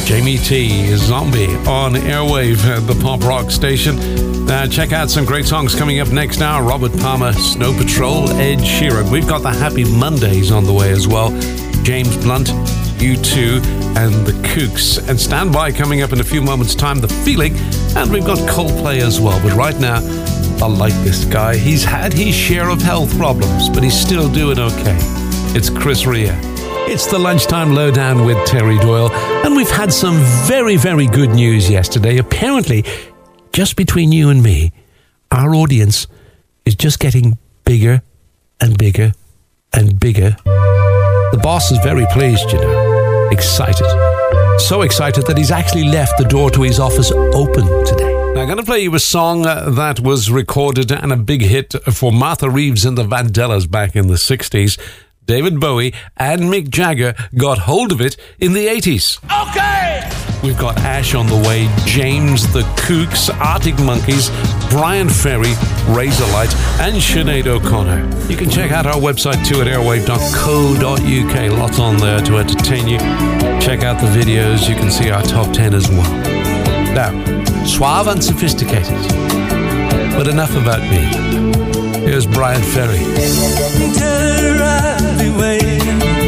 Jamie T, Zombie on Airwave, the pop rock station. Check out some great songs coming up next hour. Robert Palmer, Snow Patrol, Ed Sheeran. We've got the Happy Mondays on the way as well. James Blunt, U2, and the Kooks. And stand by, coming up in a few moments' time, The Feeling. And we've got Coldplay as well. But right now, I like this guy. He's had his share of health problems, but he's still doing okay. It's Chris Rea. It's the Lunchtime Lowdown with Terry Doyle, and we've had some very, very good news yesterday. Apparently, just between you and me, our audience is just getting bigger and bigger and bigger. The boss is very pleased, you know, excited. So excited that he's actually left the door to his office open today. Now, I'm going to play you a song that was recorded and a big hit for Martha Reeves and the Vandellas back in the 60s. David Bowie and Mick Jagger got hold of it in the 80s. Okay! We've got Ash on the way, James, the Kooks, Arctic Monkeys, Brian Ferry, Razorlight, and Sinead O'Connor. You can check out our website too at airwave.co.uk. Lots on there to entertain you. Check out the videos. You can see our top 10 as well. Now, suave and sophisticated. But enough about me. Here's Brian Ferry. Tell her I'll be waiting.